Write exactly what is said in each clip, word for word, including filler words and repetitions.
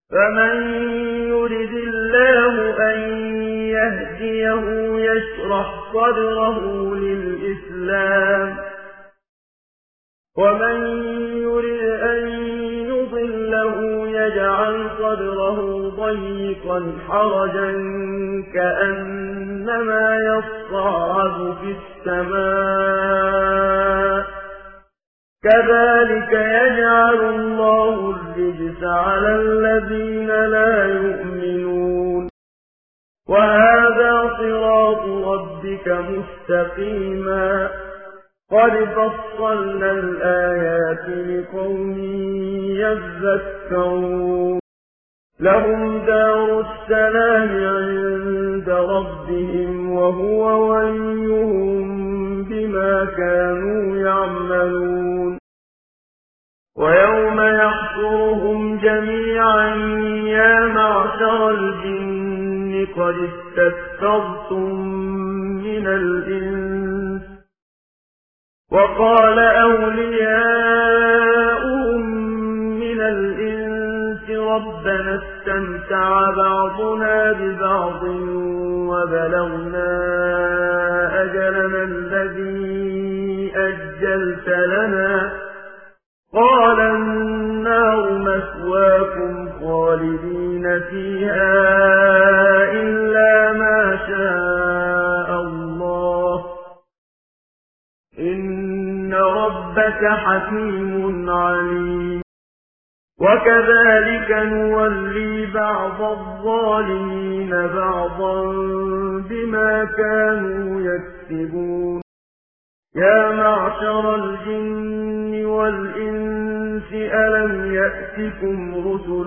فمن يرد الله أن يهديه يشرح صدره للإسلام ومن يرد أن يضله يجعل صدره ضيقا حرجا كأنما يصعد في السماء كذلك يجعل الله الرجس على الذين لا يؤمنون وهذا صراط ربك مستقيما قد فصلنا الآيات لقوم يذكرون لهم دار السلام عند ربهم وهو وليهم بما كانوا يعملون ويوم يحشرهم جميعا يا معشر الجن قد استكثرتم من الإنس وقال أولياؤهم من الإنس ربنا استمتع بعضنا ببعض وبلغنا أجلنا الذي أجلت لنا قال النار مثواكم خالدين فيها إلا ما شاء الله إن ربك حكيم عليم وكذلك نولي بعض الظالمين بعضا بما كانوا يكسبون يا معشر الجن والإنس ألم يأتكم رسل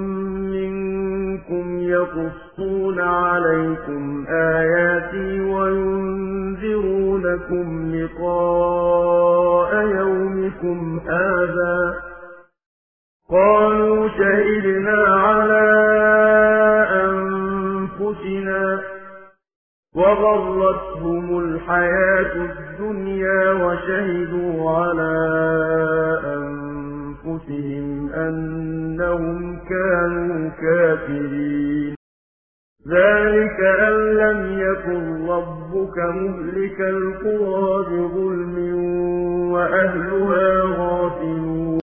منكم يقصون عليكم آياتي وينذرونكم لقاء يومكم هذا قالوا شهدنا على أنفسنا وغرتهم الحياة الدنيا وشهدوا على أنفسهم أنهم كانوا كافرين ذلك أن لم يكن ربك مهلك القرى بظلم وأهلها غافلون